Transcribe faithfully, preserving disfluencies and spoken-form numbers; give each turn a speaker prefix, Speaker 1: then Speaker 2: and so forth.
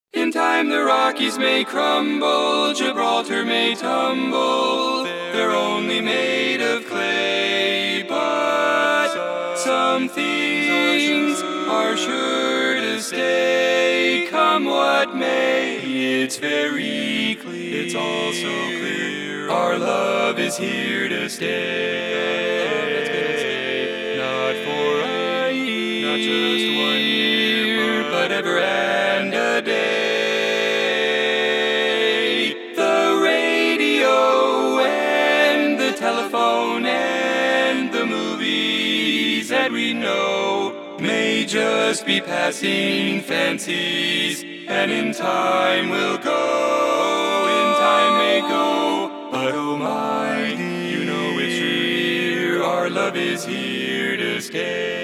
Speaker 1: In time the Rockies may crumble, Gibraltar may tumble, they're only made of clay, but some things are sure to stay, come what may. It's very clear, it's also clear, our love is here to stay. Not for a year, not just one year, but ever and a day. The radio and the telephone and the movies that we know may just be passing fancies, and in time will go, in time may go. But oh my dear, you know it's true here, our love is here to stay.